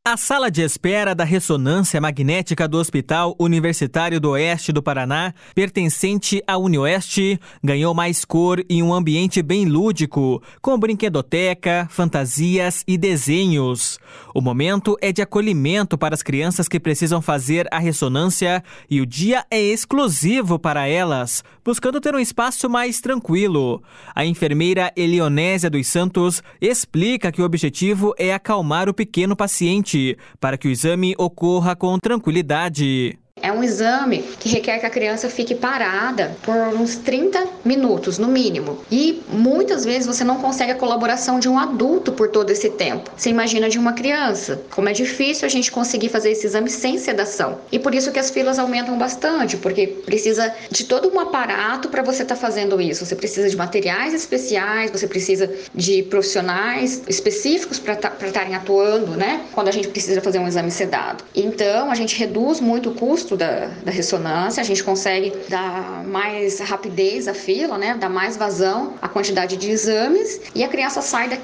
A sala de espera da ressonância magnética do Hospital Universitário do Oeste do Paraná, pertencente à UniOeste, ganhou mais cor e um ambiente bem lúdico, com brinquedoteca, fantasias e desenhos. O momento é de acolhimento para as crianças que precisam fazer a ressonância e o dia é exclusivo para elas, buscando ter um espaço mais tranquilo. A enfermeira Elionésia dos Santos explica que o objetivo é acalmar o pequeno paciente, para que o exame ocorra com tranquilidade. É um exame que requer que a criança fique parada por uns 30 minutos, no mínimo. E muitas vezes você não consegue a colaboração de um adulto por todo esse tempo. Você imagina de uma criança. Como é difícil a gente conseguir fazer esse exame sem sedação. E por isso que as filas aumentam bastante, porque precisa de todo um aparato para você estar fazendo isso. Você precisa de materiais especiais, você precisa de profissionais específicos para estarem atuando, né? Quando a gente precisa fazer um exame sedado. Então, a gente reduz muito o custo da ressonância, a gente consegue dar mais rapidez à fila, né? Dar mais vazão à quantidade de exames e a criança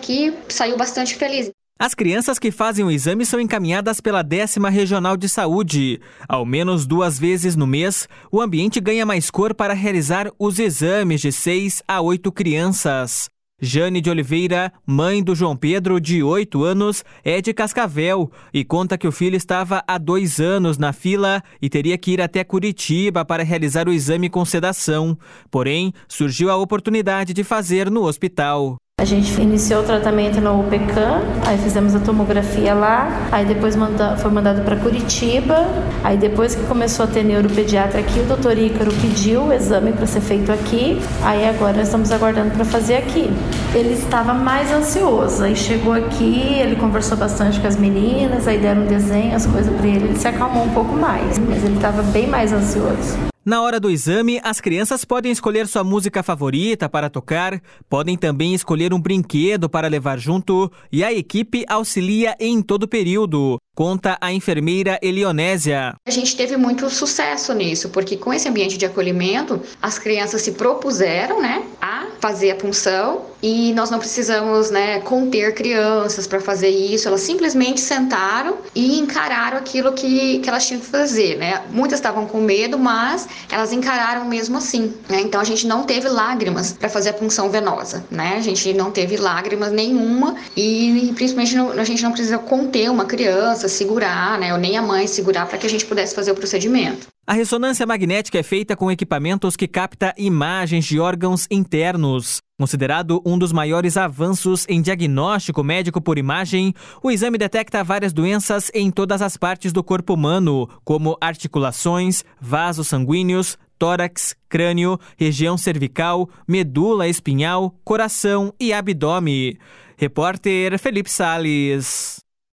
saiu bastante feliz. As crianças que fazem o exame são encaminhadas pela 10ª Regional de Saúde. Ao menos 2 vezes no mês, o ambiente ganha mais cor para realizar os exames de 6 a 8 crianças. Jane de Oliveira, mãe do João Pedro, de 8 anos, é de Cascavel e conta que o filho estava há 2 anos na fila e teria que ir até Curitiba para realizar o exame com sedação. Porém, surgiu a oportunidade de fazer no hospital. A gente iniciou o tratamento na UPCAM, aí fizemos a tomografia lá, aí depois foi mandado para Curitiba, aí depois que começou a ter neuropediatra aqui, o doutor Ícaro pediu o exame para ser feito aqui, aí agora nós estamos aguardando para fazer aqui. Ele estava mais ansioso, aí chegou aqui, ele conversou bastante com as meninas, aí deram um desenho, as coisas para ele se acalmou um pouco mais, mas ele estava bem mais ansioso. Na hora do exame, as crianças podem escolher sua música favorita para tocar, podem também escolher um brinquedo para levar junto e a equipe auxilia em todo o período, conta a enfermeira Elionésia. A gente teve muito sucesso nisso, porque com esse ambiente de acolhimento, as crianças se propuseram, né, a fazer a punção e nós não precisamos, né, conter crianças para fazer isso, elas simplesmente sentaram e encararam aquilo que elas tinham que fazer, né. Muitas estavam com medo, mas elas encararam mesmo assim, né? Então a gente não teve lágrimas para fazer a punção venosa, né? A gente não teve lágrimas nenhuma e principalmente a gente não precisa conter uma criança, segurar, né? Ou nem a mãe segurar para que a gente pudesse fazer o procedimento. A ressonância magnética é feita com equipamentos que captam imagens de órgãos internos. Considerado um dos maiores avanços em diagnóstico médico por imagem, o exame detecta várias doenças em todas as partes do corpo humano, como articulações, vasos sanguíneos, tórax, crânio, região cervical, medula espinhal, coração e abdômen. Repórter Felipe Salles.